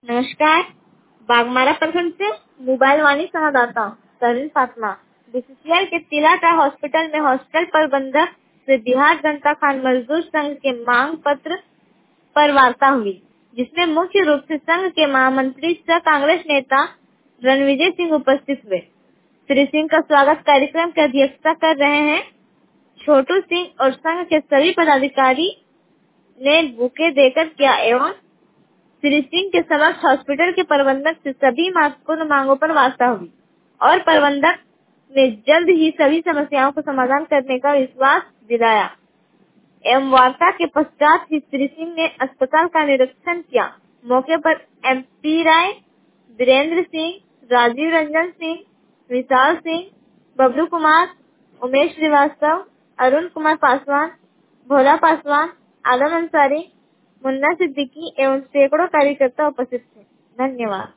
नमस्कार। बागमारा प्रखंड से मोबाइल वाणी संवाददाता तरीन फातिमा। बीसीसीएल के तिलाटा हॉस्पिटल में हॉस्पिटल प्रबंधक से बिहार जनता खान मजदूर संघ के मांग पत्र पर वार्ता हुई, जिसमें मुख्य रूप से संघ के महामंत्री सह कांग्रेस नेता रणविजय सिंह उपस्थित हुए। श्री सिंह का स्वागत कार्यक्रम की अध्यक्षता कर रहे हैं छोटू सिंह और संघ के सभी पदाधिकारी ने बुके देकर किया एवं श्री सिंह के समक्ष हॉस्पिटल के प्रबंधक से सभी महत्वपूर्ण मांगों पर वार्ता हुई और प्रबंधक ने जल्द ही सभी समस्याओं को समाधान करने का विश्वास दिलाया एवं वार्ता के पश्चात ही श्री सिंह ने अस्पताल का निरीक्षण किया। मौके पर एमपी राय, वीरेंद्र सिंह, राजीव रंजन सिंह, विशाल सिंह, बबलू कुमार, उमेश श्रीवास्तव, अरुण कुमार पासवान, भोला पासवान, आलम अंसारी, मुन्ना सिद्दीकी एवं सैकड़ों कार्यकर्ता उपस्थित थे। धन्यवाद।